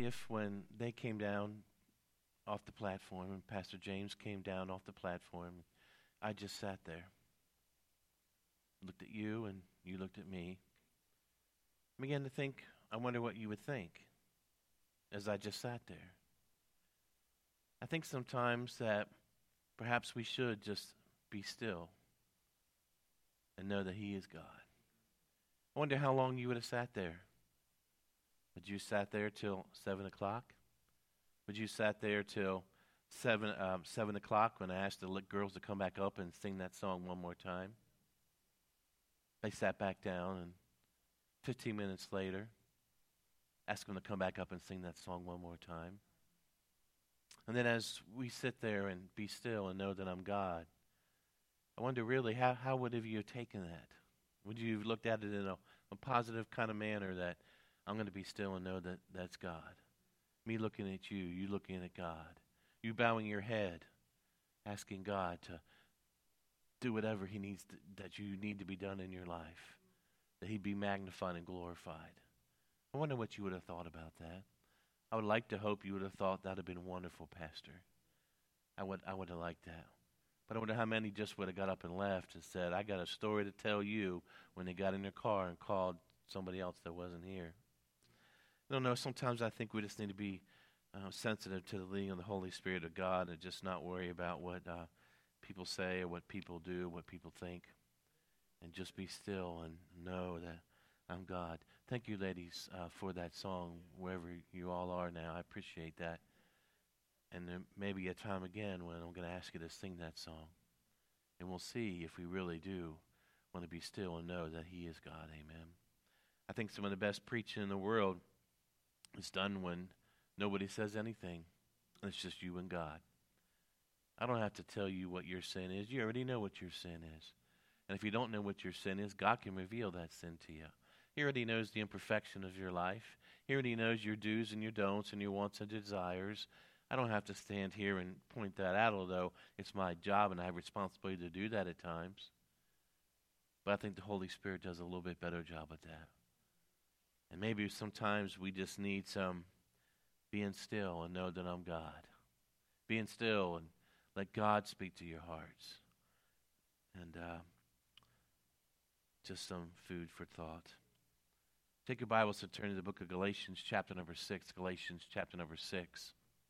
if when they came down off the platform and Pastor James came down off the platform, I just sat there, looked at you and you looked at me, I began to think, I wonder what you would think as I just sat there. I think sometimes that perhaps we should just be still and know that He is God. I wonder how long you would have sat there. Would you sat there till 7 o'clock? Would you sat there till 7 o'clock when I asked the girls to come back up and sing that song one more time? They sat back down, and 15 minutes later, asked them to come back up and sing that song one more time. And then as we sit there and be still and know that I'm God, I wonder really how would have you taken that? Would you have looked at it in a positive kind of manner that I'm going to be still and know that that's God? Me looking at you, you looking at God. You bowing your head, asking God to do whatever He needs that you need to be done in your life, that He be magnified and glorified. I wonder what you would have thought about that. I would like to hope you would have thought that would have been wonderful, Pastor. I would have liked that. But I wonder how many just would have got up and left and said, I got a story to tell you, when they got in their car and called somebody else that wasn't here. I don't know, sometimes I think we just need to be sensitive to the leading of the Holy Spirit of God and just not worry about what people say or what people do, what people think, and just be still and know that I'm God. Thank you, ladies, for that song, wherever you all are now. I appreciate that. And there may be a time again when I'm going to ask you to sing that song. And we'll see if we really do want to be still and know that He is God. Amen. I think some of the best preaching in the world is done when nobody says anything. It's just you and God. I don't have to tell you what your sin is. You already know what your sin is. And if you don't know what your sin is, God can reveal that sin to you. He already knows the imperfection of your life. He already knows your do's and your don'ts and your wants and desires. I don't have to stand here and point that out, although it's my job and I have responsibility to do that at times. But I think the Holy Spirit does a little bit better job at that. And maybe sometimes we just need some being still and know that I'm God. Being still and let God speak to your hearts. And just some food for thought. Take your Bibles and turn to the book of Galatians, chapter number 6. Galatians, chapter number 6.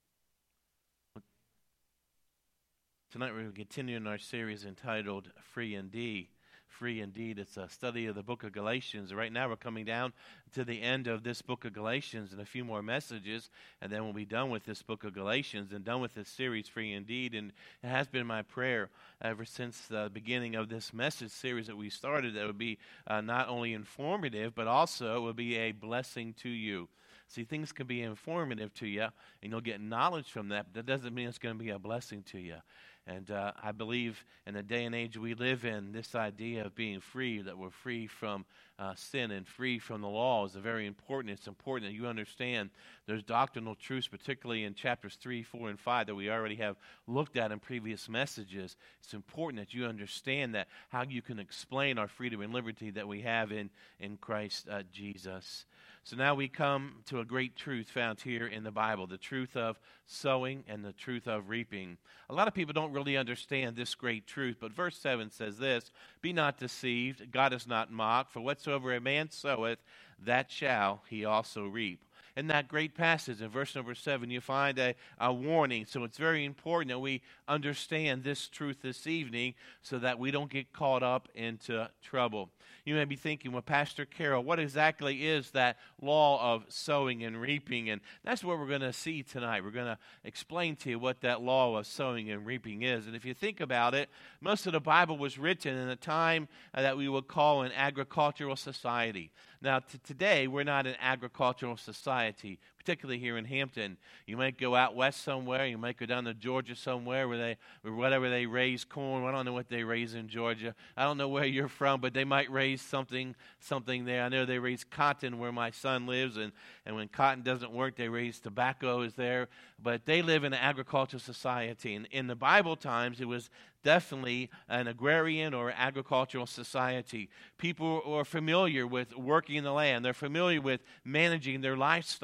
Tonight we're going to continue in our series entitled Free Indeed. Free Indeed. It's a study of the book of Galatians. Right now we're coming down to the end of this book of Galatians and a few more messages, and then we'll be done with this book of Galatians and done with this series, Free Indeed. And it has been my prayer ever since the beginning of this message series that we started that it would be not only informative, but also it would be a blessing to you. See, things can be informative to you, and you'll get knowledge from that, but that doesn't mean it's going to be a blessing to you. And I believe in the day and age we live in, this idea of being free, that we're free from sin and free from the law is very important. It's important that you understand there's doctrinal truths, particularly in chapters 3, 4, and 5 that we already have looked at in previous messages. It's important that you understand that, how you can explain our freedom and liberty that we have in Christ Jesus. So now we come to a great truth found here in the Bible, the truth of sowing and the truth of reaping. A lot of people don't really understand this great truth, but verse 7 says this, "Be not deceived, God is not mocked, for whatsoever a man soweth, that shall he also reap." In that great passage in verse number 7, you find a warning. So it's very important that we understand this truth this evening so that we don't get caught up into trouble. You may be thinking, well, Pastor Carroll, what exactly is that law of sowing and reaping? And that's what we're going to see tonight. We're going to explain to you what that law of sowing and reaping is. And if you think about it, most of the Bible was written in a time that we would call an agricultural society. Now, today, we're not an agricultural society, particularly here in Hampton. You might go out west somewhere. You might go down to Georgia somewhere where whatever they raise corn. I don't know what they raise in Georgia. I don't know where you're from, but they might raise something there. I know they raise cotton where my son lives, and when cotton doesn't work, they raise tobacco is there. But they live in an agricultural society. And in the Bible times, it was definitely an agrarian or agricultural society. People are familiar with working the land. They're familiar with managing their livestock and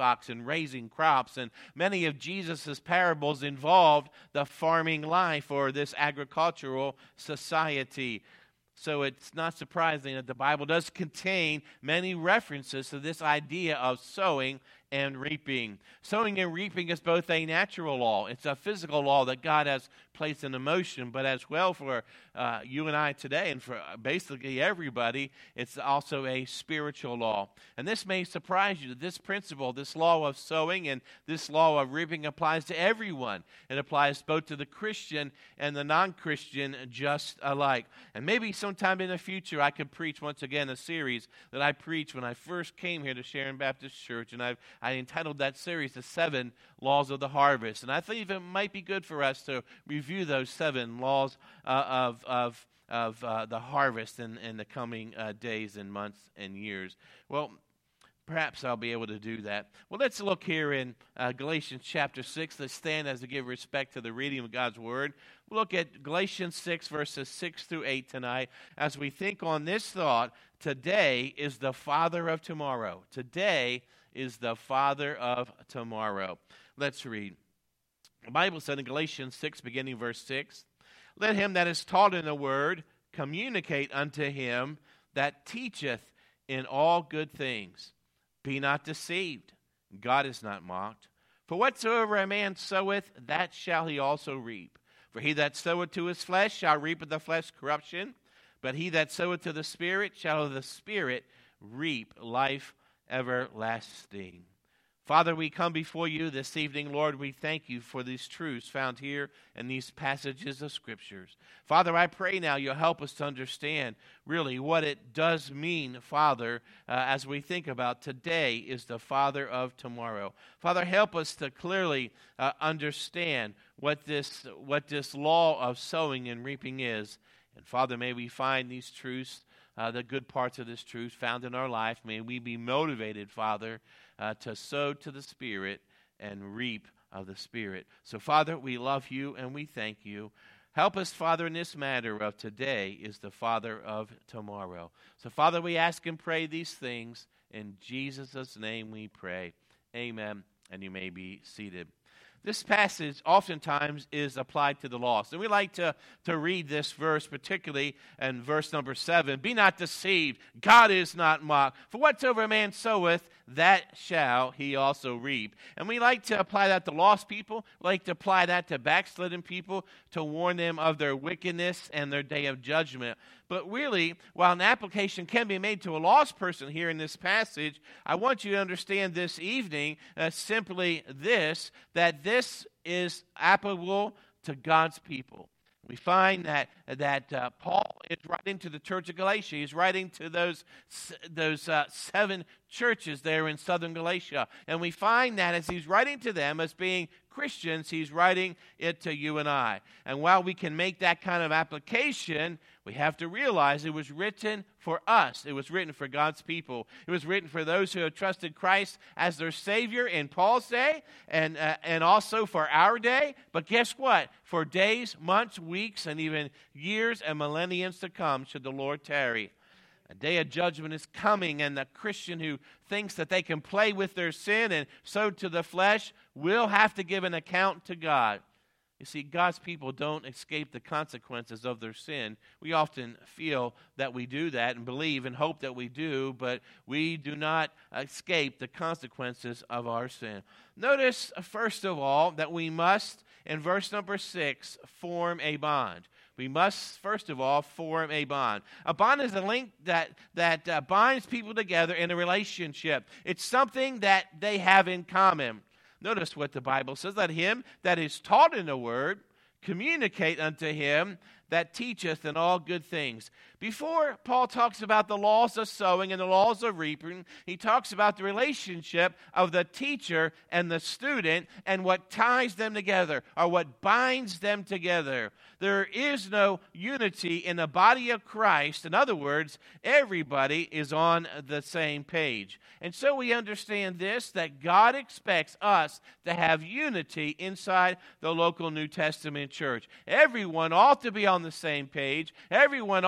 raising crops. And many of Jesus' parables involved the farming life or this agricultural society. So it's not surprising that the Bible does contain many references to this idea of sowing and reaping. Sowing and reaping is both a natural law. It's a physical law that God has placed in motion, but as well for you and I today and for basically everybody, it's also a spiritual law. And this may surprise you that this principle, this law of sowing and this law of reaping applies to everyone. It applies both to the Christian and the non-Christian just alike. And maybe sometime in the future I could preach once again a series that I preached when I first came here to Sharon Baptist Church, and I entitled that series The 7 Laws of the Harvest. And I think it might be good for us to review those 7 laws of the harvest in the coming days and months and years. Well, perhaps I'll be able to do that. Well, let's look here in Galatians chapter 6. Let's stand as to give respect to the reading of God's Word. We'll look at Galatians 6, verses 6 through 8 tonight as we think on this thought: today is the father of tomorrow. Today is the father of tomorrow. Let's read. The Bible said in Galatians 6, beginning verse 6, "Let him that is taught in the word communicate unto him that teacheth in all good things. Be not deceived, God is not mocked. For whatsoever a man soweth, that shall he also reap. For he that soweth to his flesh shall reap of the flesh corruption, but he that soweth to the Spirit shall of the Spirit reap life everlasting." Father, we come before you this evening. Lord, we thank you for these truths found here in these passages of Scriptures. Father, I pray now you'll help us to understand really what it does mean, Father, as we think about today is the father of tomorrow. Father, help us to clearly understand what this law of sowing and reaping is. And Father, may we find these truths, the good parts of this truth found in our life. May we be motivated, Father, to sow to the Spirit and reap of the Spirit. So, Father, we love you and we thank you. Help us, Father, in this matter of today is the father of tomorrow. So, Father, we ask and pray these things. In Jesus' name we pray. Amen. And you may be seated. This passage oftentimes is applied to the lost. And we like to read this verse, particularly in verse number 7. "Be not deceived, God is not mocked. For whatsoever a man soweth, that shall he also reap." And we like to apply that to lost people. We like to apply that to backslidden people to warn them of their wickedness and their day of judgment. But really, while an application can be made to a lost person here in this passage, I want you to understand this evening simply this, that this is applicable to God's people. We find that Paul is writing to the church of Galatia. He's writing to those 7 churches there in southern Galatia. And we find that as he's writing to them as being Christians, he's writing it to you and I. And while we can make that kind of application, we have to realize it was written for us. It was written for God's people. It was written for those who have trusted Christ as their Savior in Paul's day and also for our day. But guess what? For days, months, weeks, and even years and millenniums to come, should the Lord tarry. A day of judgment is coming, and the Christian who thinks that they can play with their sin and sow to the flesh will have to give an account to God. You see, God's people don't escape the consequences of their sin. We often feel that we do that and believe and hope that we do, but we do not escape the consequences of our sin. Notice, first of all, that we must, in verse number 6, form a bond. We must, first of all, form a bond. A bond is a link that binds people together in a relationship. It's something that they have in common. Notice what the Bible says: "Let him that is taught in the word communicate unto him that teacheth in all good things." Before Paul talks about the laws of sowing and the laws of reaping, he talks about the relationship of the teacher and the student and what ties them together, or what binds them together. There is no unity in the body of Christ. In other words, everybody is on the same page. And so we understand this, that God expects us to have unity inside the local New Testament church. Everyone ought to be on the same page. Everyone ought to be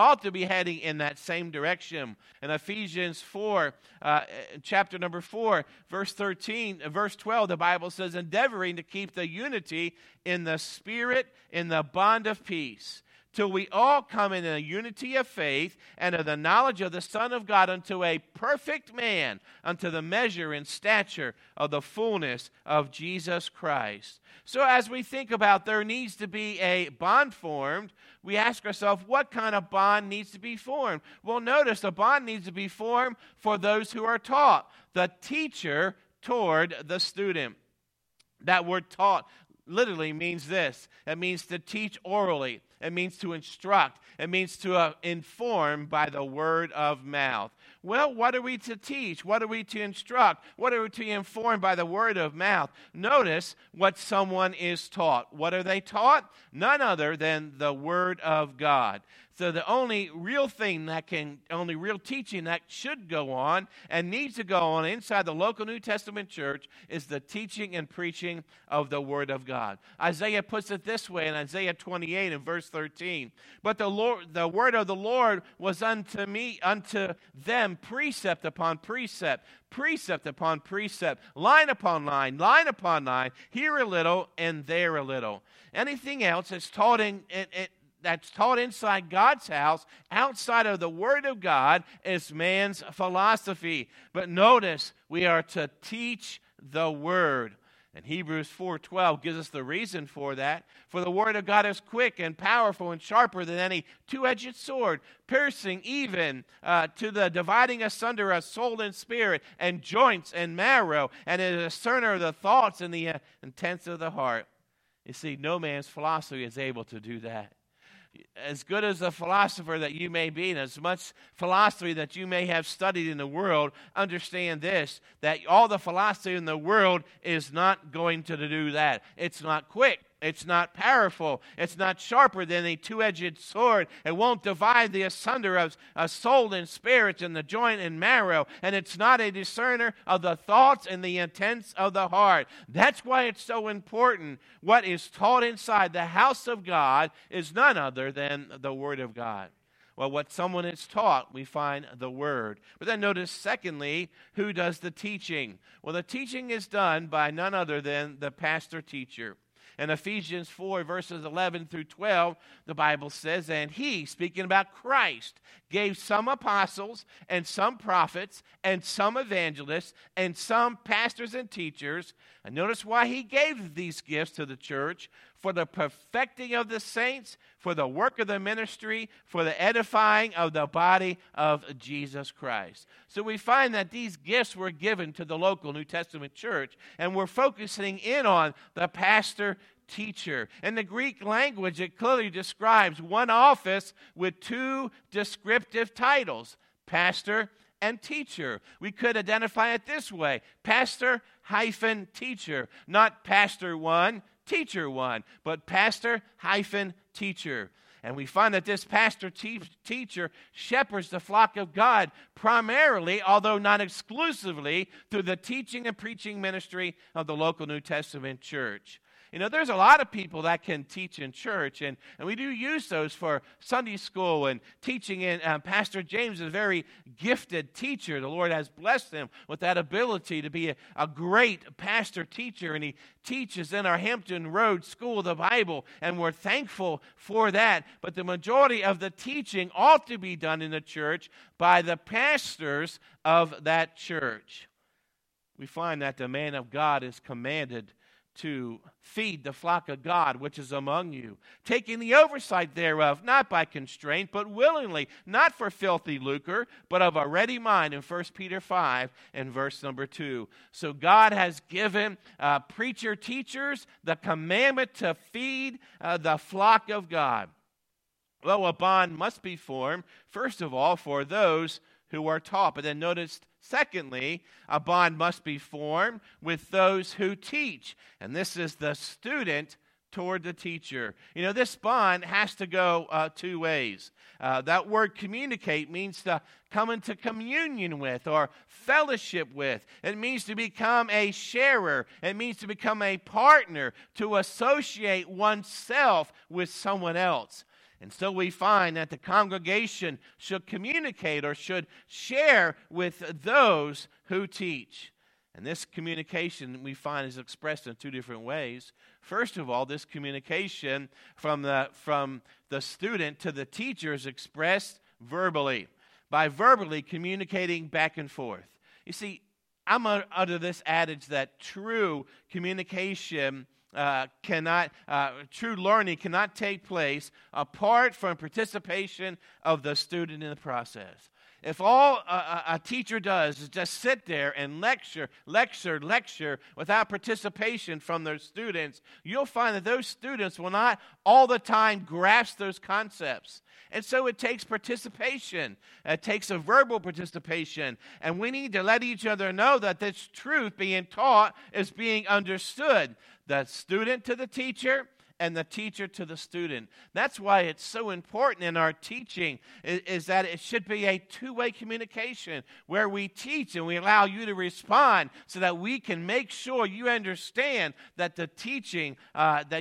be heading in that same direction. In Ephesians 4, chapter number 4, verse 12, the Bible says, endeavoring to keep the unity in the Spirit in the bond of peace, till we all come in a unity of faith and of the knowledge of the Son of God unto a perfect man, unto the measure and stature of the fullness of Jesus Christ. So as we think about there needs to be a bond formed, we ask ourselves, what kind of bond needs to be formed? Well, notice a bond needs to be formed for those who are taught. The teacher toward the student. That word taught literally means this. It means to teach orally. It means to instruct. It means to inform by the word of mouth. Well, what are we to teach? What are we to instruct? What are we to inform by the word of mouth? Notice what someone is taught. What are they taught? None other than the word of God. So the only real teaching that should go on and needs to go on inside the local New Testament church is the teaching and preaching of the Word of God. Isaiah puts it this way in Isaiah 28 and verse 13. But the word of the Lord was unto them precept upon precept, precept upon precept, line upon line upon line, here a little and there a little. Anything else that's taught that's taught inside God's house, outside of the Word of God, is man's philosophy. But notice, we are to teach the Word. And Hebrews 4:12 gives us the reason for that. For the Word of God is quick and powerful and sharper than any two-edged sword, piercing even to the dividing asunder of soul and spirit, and joints and marrow, and is a discerner of the thoughts and the intents of the heart. You see, no man's philosophy is able to do that. As good as a philosopher that you may be, and as much philosophy that you may have studied in the world, understand this, that all the philosophy in the world is not going to do that. It's not quick. It's not powerful. It's not sharper than a two-edged sword. It won't divide the asunder of soul and spirit and the joint and marrow. And it's not a discerner of the thoughts and the intents of the heart. That's why it's so important. What is taught inside the house of God is none other than the Word of God. Well, what someone is taught, we find the Word. But then notice, secondly, who does the teaching? Well, the teaching is done by none other than the pastor-teacher. In Ephesians 4, verses 11 through 12, the Bible says, and he, speaking about Christ, gave some apostles and some prophets and some evangelists and some pastors and teachers. And notice why he gave these gifts to the church: for the perfecting of the saints, for the work of the ministry, for the edifying of the body of Jesus Christ. So we find that these gifts were given to the local New Testament church, and we're focusing in on the pastor-teacher. In the Greek language, it clearly describes one office with two descriptive titles: pastor and teacher. We could identify it this way: pastor-teacher, not pastor one, teacher one, but pastor-teacher. And we find that this pastor-teacher shepherds the flock of God primarily, although not exclusively, through the teaching and preaching ministry of the local New Testament church. You know, there's a lot of people that can teach in church, and we do use those for Sunday school and teaching. And Pastor James is a very gifted teacher. The Lord has blessed him with that ability to be a great pastor teacher, and he teaches in our Hampton Road School of the Bible, and we're thankful for that. But the majority of the teaching ought to be done in the church by the pastors of that church. We find that the man of God is commanded to feed the flock of God which is among you, taking the oversight thereof, not by constraint, but willingly, not for filthy lucre, but of a ready mind, in 1 Peter 5 and verse number 2. So God has given preacher-teachers the commandment to feed the flock of God. Well, a bond must be formed, first of all, for those who are taught. But then notice, secondly, a bond must be formed with those who teach. And this is the student toward the teacher. You know, this bond has to go two ways. That word communicate means to come into communion with or fellowship with. It means to become a sharer. It means to become a partner, to associate oneself with someone else. And so we find that the congregation should communicate or should share with those who teach. And this communication we find is expressed in two different ways. First of all, this communication from the student to the teacher is expressed verbally, by verbally communicating back and forth. You see, I'm under this adage that true communication true learning cannot take place apart from participation of the student in the process. If all a teacher does is just sit there and lecture without participation from their students, you'll find that those students will not all the time grasp those concepts. And so it takes participation. It takes a verbal participation. And we need to let each other know that this truth being taught is being understood. The student to the teacher, and the teacher to the student. That's why it's so important in our teaching is that it should be a two-way communication where we teach and we allow you to respond so that we can make sure you understand that the teaching, that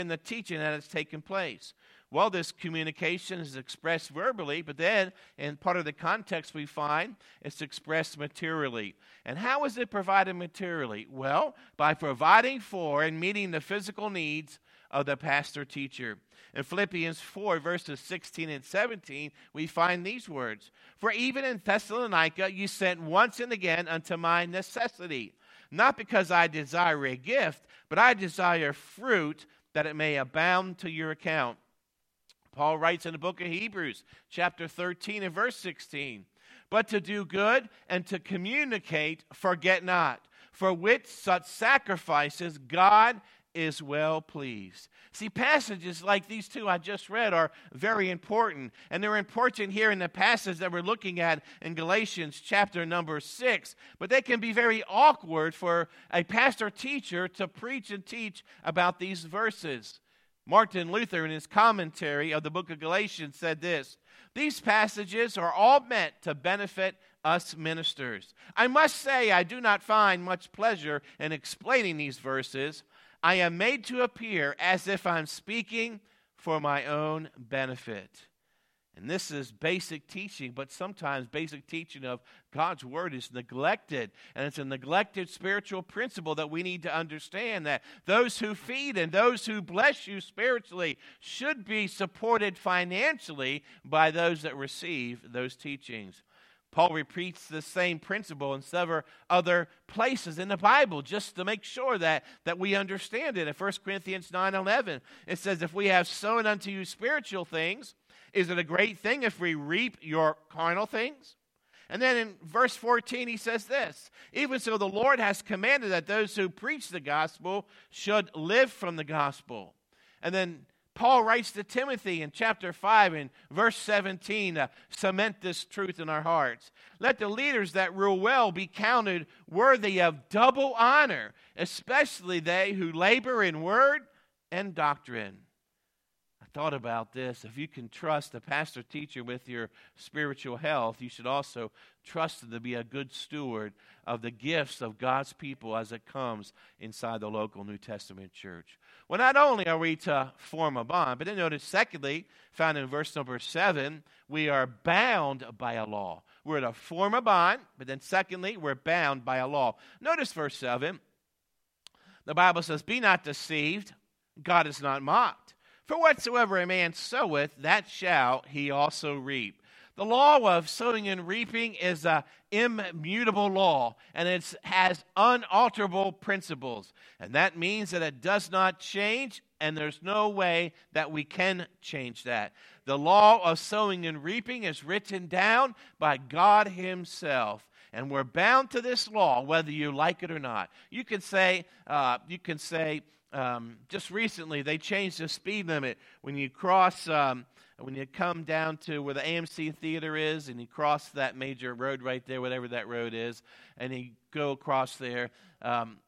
has taken place. Well, this communication is expressed verbally, but then in part of the context we find it's expressed materially. And how is it provided materially? Well, by providing for and meeting the physical needs of the pastor-teacher. In Philippians 4, verses 16 and 17, we find these words, "For even in Thessalonica you sent once and again unto my necessity, not because I desire a gift, but I desire fruit, that it may abound to your account." Paul writes in the book of Hebrews, chapter 13 and verse 16, "But to do good and to communicate, forget not, for with such sacrifices God is well pleased." See, passages like these two I just read are very important. And they're important here in the passage that we're looking at in Galatians chapter number 6. But they can be very awkward for a pastor-teacher to preach and teach about these verses. Martin Luther, in his commentary of the book of Galatians, said this, "These passages are all meant to benefit us ministers. I must say I do not find much pleasure in explaining these verses. I am made to appear as if I'm speaking for my own benefit." And this is basic teaching, but sometimes basic teaching of God's Word is neglected. And it's a neglected spiritual principle that we need to understand, that those who feed and those who bless you spiritually should be supported financially by those that receive those teachings. Paul repeats the same principle in several other places in the Bible just to make sure that we understand it. In 1 Corinthians 9:11, it says, "If we have sown unto you spiritual things, is it a great thing if we reap your carnal things?" And then in verse 14, he says this, "Even so the Lord has commanded that those who preach the gospel should live from the gospel." And then Paul writes to Timothy in chapter 5 and verse 17 to cement this truth in our hearts. "Let the leaders that rule well be counted worthy of double honor, especially they who labor in word and doctrine." I thought about this. If you can trust a pastor-teacher with your spiritual health, you should also trust them to be a good steward of the gifts of God's people as it comes inside the local New Testament church. Well, not only are we to form a bond, but then notice, secondly, found in verse number 7, we are bound by a law. We're to form a bond, but then secondly, we're bound by a law. Notice verse 7. The Bible says, "Be not deceived, God is not mocked. For whatsoever a man soweth, that shall he also reap." The law of sowing and reaping is an immutable law, and it has unalterable principles. And that means that it does not change, and there's no way that we can change that. The law of sowing and reaping is written down by God Himself. And we're bound to this law, whether you like it or not. You can say, just recently they changed the speed limit when you cross. When you come down to where the AMC Theater is and you cross that major road right there, whatever that road is, and you go across there,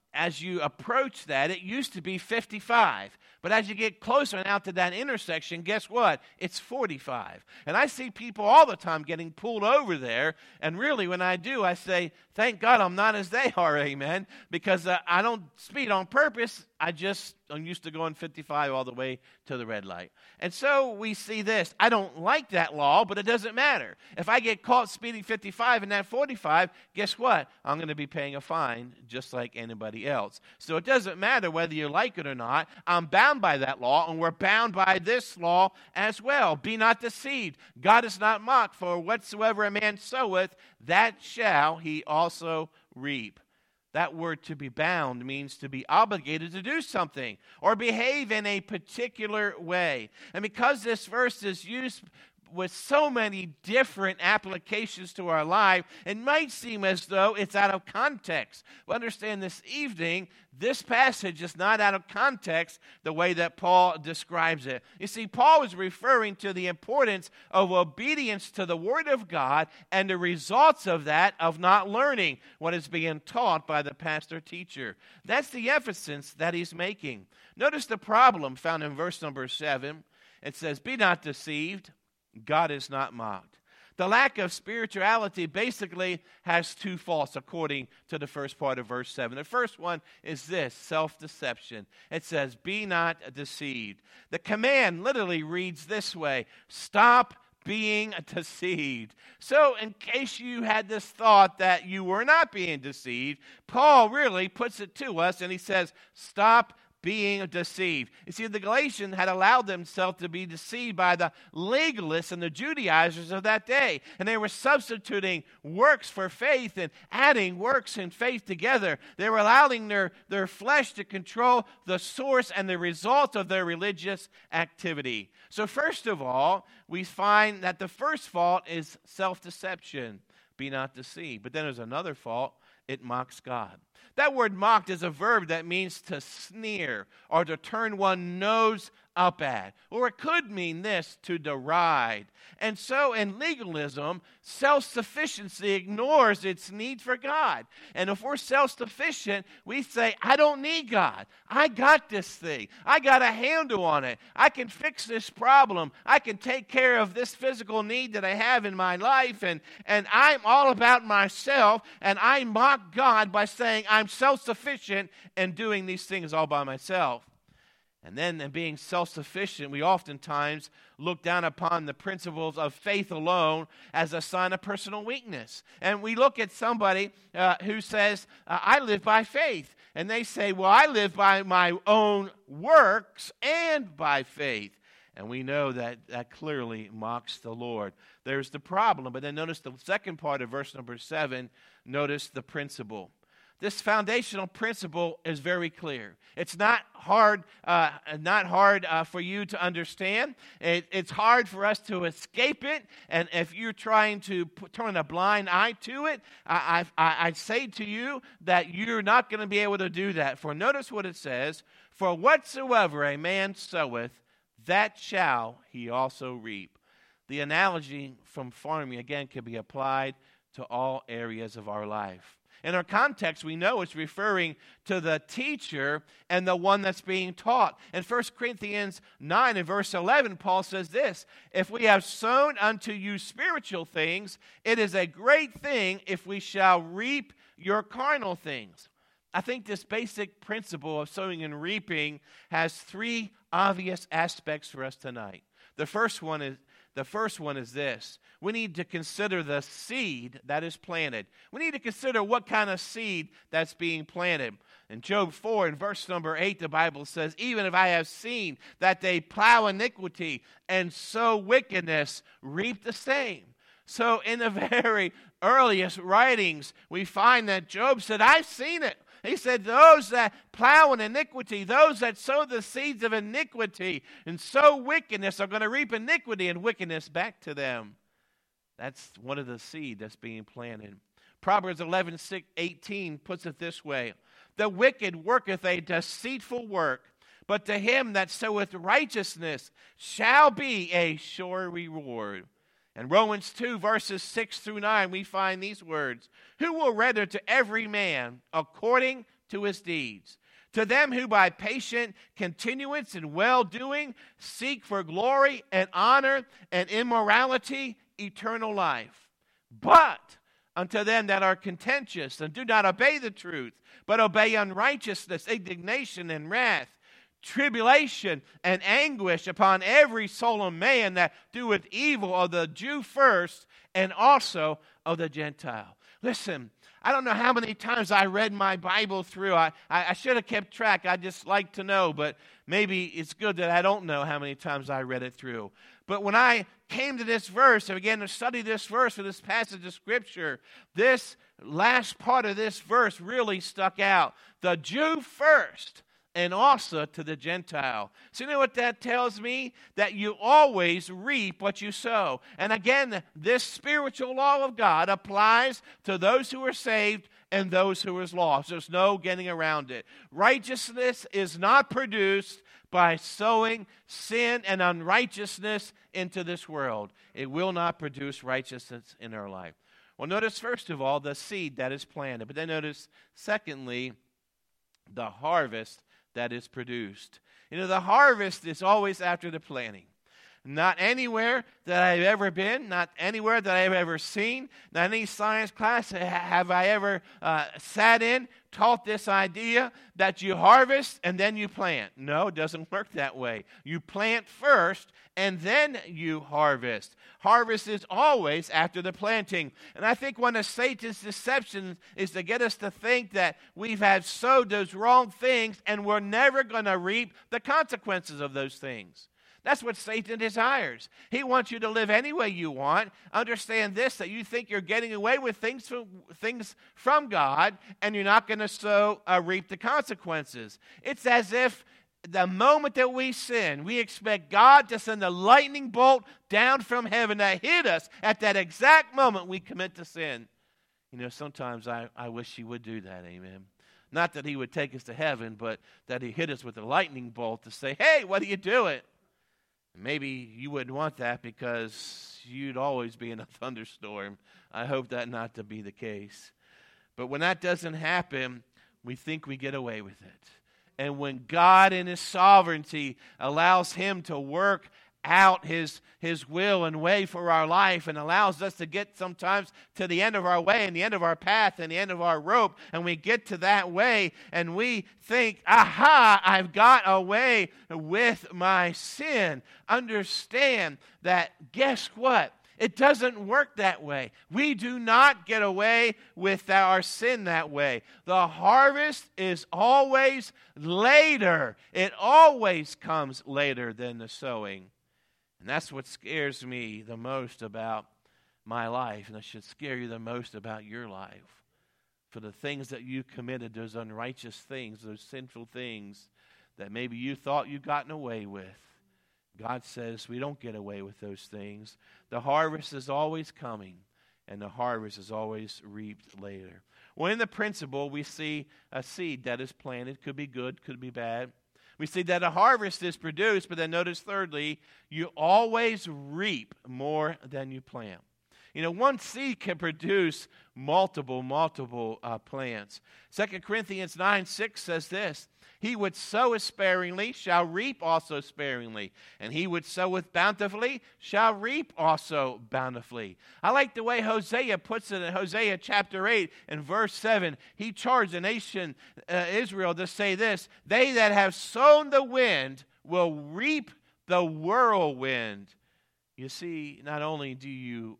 as you approach that, it used to be 55. But as you get closer and out to that intersection, guess what? It's 45. And I see people all the time getting pulled over there. And really, when I do, I say, thank God I'm not as they are, amen. Because I don't speed on purpose. I'm used to going 55 all the way to the red light. And so we see this. I don't like that law, but it doesn't matter. If I get caught speeding 55 and not 45, guess what? I'm going to be paying a fine just like anybody else. So it doesn't matter whether you like it or not. I'm bound by that law, and we're bound by this law as well. Be not deceived. God is not mocked, for whatsoever a man soweth, that shall he also reap. That word to be bound means to be obligated to do something or behave in a particular way. And because this verse is used with so many different applications to our life, it might seem as though it's out of context. But understand this evening, this passage is not out of context the way that Paul describes it. You see, Paul is referring to the importance of obedience to the Word of God and the results of that of not learning what is being taught by the pastor teacher. That's the emphasis that he's making. Notice the problem found in verse number 7. It says, be not deceived. God is not mocked. The lack of spirituality basically has two faults according to the first part of verse 7. The first one is this, self-deception. It says, be not deceived. The command literally reads this way, stop being deceived. So in case you had this thought that you were not being deceived, Paul really puts it to us and he says, stop being deceived. You see, the Galatians had allowed themselves to be deceived by the legalists and the Judaizers of that day. And they were substituting works for faith and adding works and faith together. They were allowing their flesh to control the source and the result of their religious activity. So first of all, we find that the first fault is self-deception. Be not deceived. But then there's another fault. It mocks God. That word mocked is a verb that means to sneer or to turn one's nose up at. Or it could mean this, to deride. And so in legalism, self-sufficiency ignores its need for God. And if we're self-sufficient, we say, I don't need God. I got this thing. I got a handle on it. I can fix this problem. I can take care of this physical need that I have in my life. And I'm all about myself. And I mock God by saying I'm self-sufficient and doing these things all by myself. And then in being self-sufficient, we oftentimes look down upon the principles of faith alone as a sign of personal weakness. And we look at somebody who says, I live by faith. And they say, well, I live by my own works and by faith. And we know that that clearly mocks the Lord. There's the problem. But then notice the second part of verse number 7. Notice the principle. This foundational principle is very clear. It's not hard for you to understand. It's hard for us to escape it. And if you're trying to turn a blind eye to it, I say to you that you're not going to be able to do that. For notice what it says, for whatsoever a man soweth, that shall he also reap. The analogy from farming, again, can be applied to all areas of our life. In our context, we know it's referring to the teacher and the one that's being taught. In 1 Corinthians 9 and verse 11, Paul says this, if we have sown unto you spiritual things, it is a great thing if we shall reap your carnal things. I think this basic principle of sowing and reaping has three obvious aspects for us tonight. The first one is this. We need to consider the seed that is planted. We need to consider what kind of seed that's being planted. In Job 4, in verse number 8, the Bible says, even if I have seen that they plow iniquity and sow wickedness, reap the same. So in the very earliest writings, we find that Job said, I've seen it. He said, those that plow in iniquity, those that sow the seeds of iniquity and sow wickedness are going to reap iniquity and wickedness back to them. That's one of the seed that's being planted. Proverbs 11:18 puts it this way, the wicked worketh a deceitful work, but to him that soweth righteousness shall be a sure reward. In Romans 2, verses 6 through 9, we find these words, who will render to every man according to his deeds. To them who by patient continuance in well-doing seek for glory and honor and immorality, eternal life. But unto them that are contentious and do not obey the truth, but obey unrighteousness, indignation, and wrath, tribulation and anguish upon every soul of man that doeth evil, of the Jew first, and also of the Gentile. Listen, I don't know how many times I read my Bible through. I should have kept track. I just like to know, but maybe it's good that I don't know how many times I read it through. But when I came to this verse and began to study this verse for this passage of Scripture, this last part of this verse really stuck out. The Jew first, and also to the Gentile. So you know what that tells me? That you always reap what you sow. And again, this spiritual law of God applies to those who are saved and those who are lost. There's no getting around it. Righteousness is not produced by sowing sin and unrighteousness into this world. It will not produce righteousness in our life. Well, notice first of all the seed that is planted. But then notice secondly the harvest that is produced. You know, the harvest is always after the planting. Not anywhere that I've ever been, not anywhere that I've ever seen, not any science class have I ever sat in, taught this idea that you harvest and then you plant. No, it doesn't work that way. You plant first and then you harvest. Harvest is always after the planting. And I think one of Satan's deceptions is to get us to think that we've had sowed those wrong things and we're never going to reap the consequences of those things. That's what Satan desires. He wants you to live any way you want. Understand this, that you think you're getting away with things from God, and you're not going to reap the consequences. It's as if the moment that we sin, we expect God to send a lightning bolt down from heaven to hit us at that exact moment we commit to sin. You know, sometimes I wish he would do that, amen. Not that he would take us to heaven, but that he hit us with a lightning bolt to say, hey, what are you doing? Maybe you wouldn't want that because you'd always be in a thunderstorm. I hope that not to be the case. But when that doesn't happen, we think we get away with it. And when God in his sovereignty allows him to work out his will and way for our life and allows us to get sometimes to the end of our way and the end of our path and the end of our rope, and we get to that way and we think, aha, I've got away with my sin. Understand that, guess what? It doesn't work that way. We do not get away with our sin that way. The harvest is always later. It always comes later than the sowing. And that's what scares me the most about my life, and it should scare you the most about your life. For the things that you committed, those unrighteous things, those sinful things that maybe you thought you'd gotten away with. God says we don't get away with those things. The harvest is always coming, and the harvest is always reaped later. Well, in the principle, we see a seed that is planted. Could be good, could be bad. We see that a harvest is produced, but then notice thirdly, you always reap more than you plant. You know, one seed can produce multiple plants. 2 Corinthians 9:6 says this, he which soweth sparingly shall reap also sparingly, and he which soweth bountifully shall reap also bountifully. I like the way Hosea puts it in Hosea chapter 8 and verse 7. He charged the nation Israel to say this, they that have sown the wind will reap the whirlwind. You see, not only do you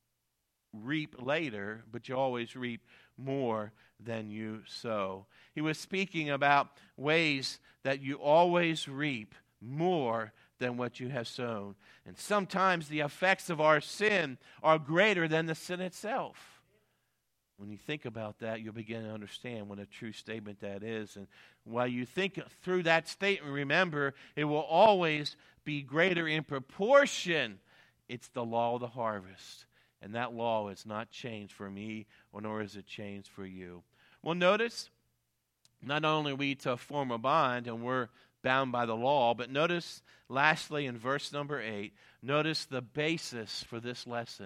reap later, but you always reap more than you sow. He was speaking about ways that you always reap more than what you have sown. And sometimes the effects of our sin are greater than the sin itself. When you think about that, you'll begin to understand what a true statement that is. And while you think through that statement, remember, it will always be greater in proportion. It's the law of the harvest. And that law is not changed for me, nor is it changed for you. Well, notice, not only are we to form a bond and we're bound by the law, but notice, lastly, in verse number 8, notice the basis for this lesson.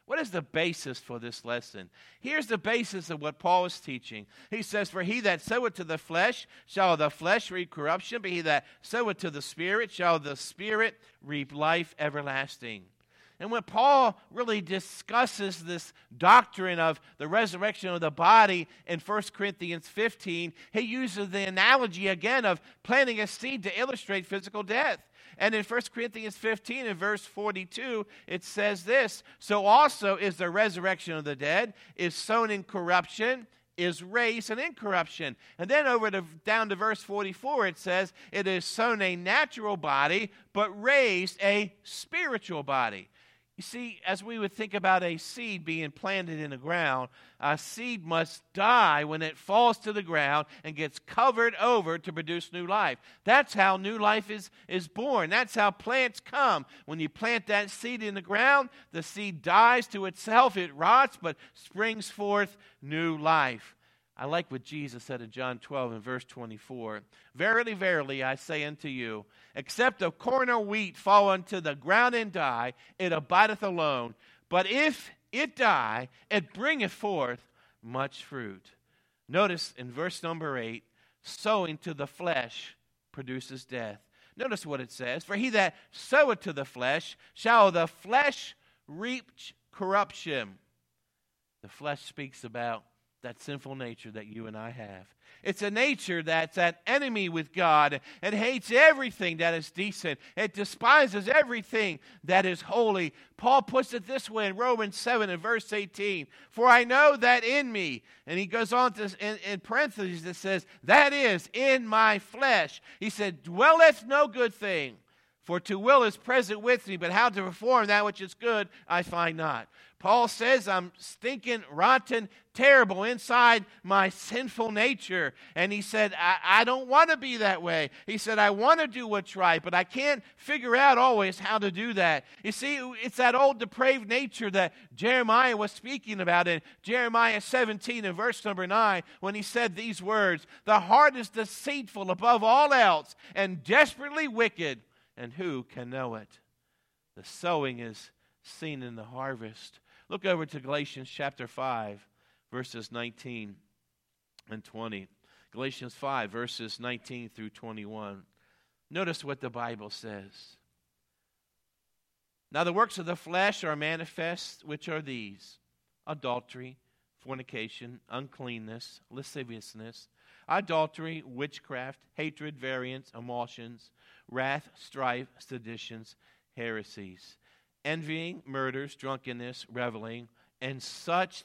What is the basis for this lesson? Here's the basis of what Paul is teaching. He says, for he that soweth to the flesh shall the flesh reap corruption, but he that soweth to the Spirit shall the Spirit reap life everlasting. And when Paul really discusses this doctrine of the resurrection of the body in 1 Corinthians 15, he uses the analogy again of planting a seed to illustrate physical death. And in 1 Corinthians 15, in verse 42, it says this, so also is the resurrection of the dead, is sown in corruption, is raised in incorruption. And then down to verse 44, it says, it is sown a natural body, but raised a spiritual body. You see, as we would think about a seed being planted in the ground, a seed must die when it falls to the ground and gets covered over to produce new life. That's how new life is born. That's how plants come. When you plant that seed in the ground, the seed dies to itself, it rots, but springs forth new life. I like what Jesus said in John 12 and verse 24. Verily, verily, I say unto you, except a corn or wheat fall unto the ground and die, it abideth alone. But if it die, it bringeth forth much fruit. Notice in verse number 8, sowing to the flesh produces death. Notice what it says. For he that soweth to the flesh shall the flesh reap corruption. The flesh speaks about that sinful nature that you and I have. It's a nature that's at enemy with God and hates everything that is decent. It despises everything that is holy. Paul puts it this way in Romans 7 and verse 18. For I know that in me, and he goes on to, in parentheses, it says, that is in my flesh. He said, dwelleth no good thing. For to will is present with me, but how to perform that which is good I find not. Paul says I'm stinking, rotten, terrible inside my sinful nature. And he said, I don't want to be that way. He said, I want to do what's right, but I can't figure out always how to do that. You see, it's that old depraved nature that Jeremiah was speaking about in Jeremiah 17 and verse number 9 when he said these words, the heart is deceitful above all else and desperately wicked. And who can know it? The sowing is seen in the harvest. Look over to Galatians chapter 5, verses 19 and 20. Galatians 5, verses 19 through 21. Notice what the Bible says. Now the works of the flesh are manifest, which are these: adultery, fornication, uncleanness, lasciviousness, adultery, witchcraft, hatred, variance, emulsions, wrath, strife, seditions, heresies, envying, murders, drunkenness, reveling, and such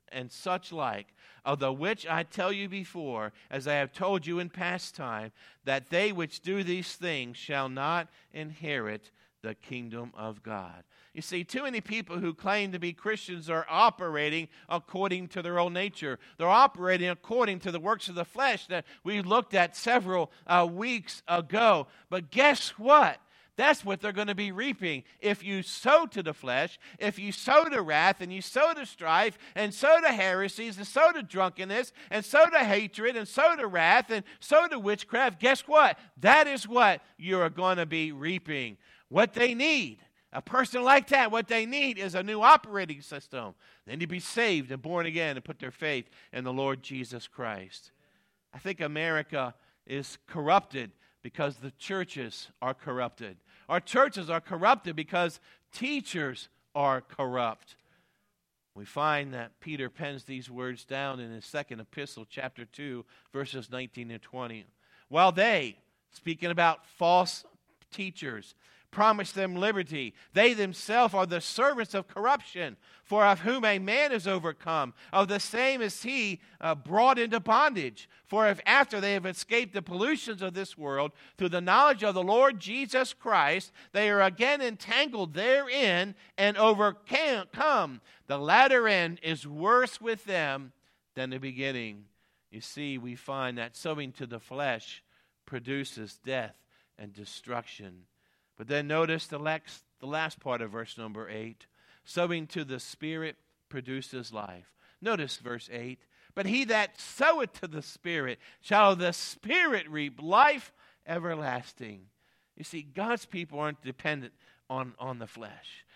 like, of the which I tell you before, as I have told you in past time, that they which do these things shall not inherit the kingdom of God. You see, too many people who claim to be Christians are operating according to their own nature. They're operating according to the works of the flesh that we looked at several weeks ago. But guess what? That's what they're going to be reaping. If you sow to the flesh, if you sow to wrath, and you sow to strife, and sow to heresies, and sow to drunkenness, and sow to hatred, and sow to wrath, and sow to witchcraft, guess what? That is what you're going to be reaping. What they need, a person like that, what they need is a new operating system. They need to be saved and born again and put their faith in the Lord Jesus Christ. I think America is corrupted because the churches are corrupted. Our churches are corrupted because teachers are corrupt. We find that Peter pens these words down in his second epistle, chapter 2, verses 19 and 20. While they, speaking about false teachers, promise them liberty, they themselves are the servants of corruption. For of whom a man is overcome, of the same is he brought into bondage. For if after they have escaped the pollutions of this world, through the knowledge of the Lord Jesus Christ, they are again entangled therein and overcome, the latter end is worse with them than the beginning. You see, we find that sowing to the flesh produces death and destruction. But then notice the last part of verse number 8. Sowing to the Spirit produces life. Notice verse 8. But he that soweth to the Spirit shall the Spirit reap life everlasting. You see, God's people aren't dependent on the flesh.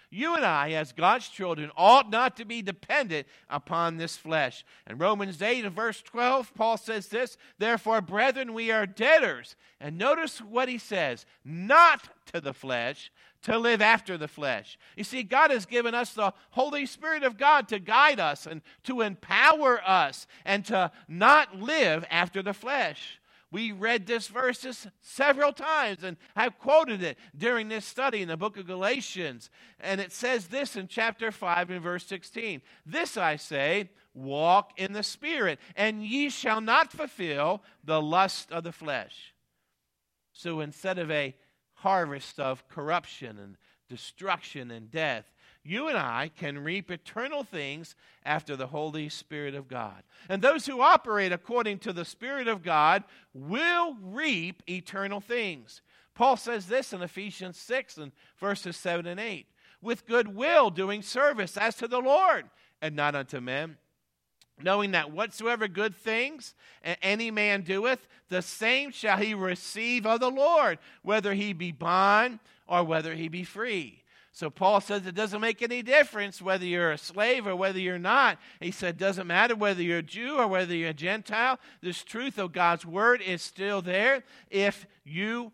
You and I, as God's children, ought not to be dependent upon this flesh. In Romans 8 and verse 12, Paul says this, therefore, brethren, we are debtors. And notice what he says, not to the flesh, to live after the flesh. You see, God has given us the Holy Spirit of God to guide us and to empower us and to not live after the flesh. We read this verses several times, and I've quoted it during this study in the book of Galatians. And it says this in chapter 5 and verse 16. This I say, walk in the Spirit, and ye shall not fulfill the lust of the flesh. So instead of a harvest of corruption and destruction and death, you and I can reap eternal things after the Holy Spirit of God. And those who operate according to the Spirit of God will reap eternal things. Paul says this in Ephesians 6 and verses 7 and 8. With good will doing service as to the Lord and not unto men, knowing that whatsoever good things any man doeth, the same shall he receive of the Lord, whether he be bond or whether he be free. So Paul says it doesn't make any difference whether you're a slave or whether you're not. He said it doesn't matter whether you're a Jew or whether you're a Gentile. This truth of God's word is still there. If you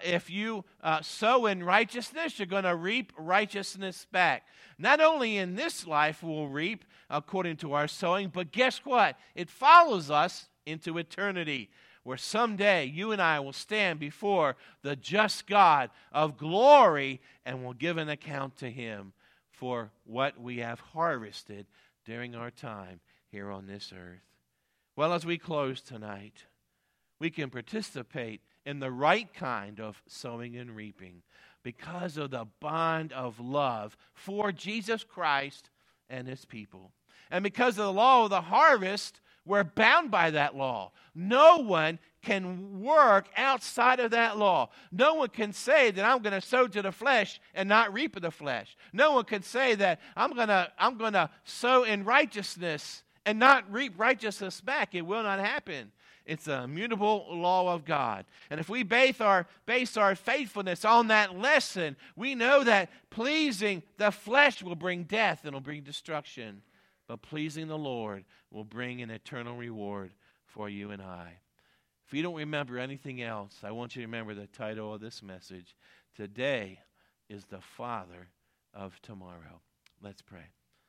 sow in righteousness, you're going to reap righteousness back. Not only in this life we'll reap according to our sowing, but guess what? It follows us into eternity, where someday you and I will stand before the just God of glory and will give an account to him for what we have harvested during our time here on this earth. Well, as we close tonight, we can participate in the right kind of sowing and reaping because of the bond of love for Jesus Christ and his people. And because of the law of the harvest, we're bound by that law. No one can work outside of that law. No one can say that I'm going to sow to the flesh and not reap of the flesh. No one can say that I'm going to sow in righteousness and not reap righteousness back. It will not happen. It's an immutable law of God. And if we base our faithfulness on that lesson, we know that pleasing the flesh will bring death and will bring destruction. But pleasing the Lord will bring an eternal reward for you and I. If you don't remember anything else, I want you to remember the title of this message. Today is the Father of tomorrow. Let's pray.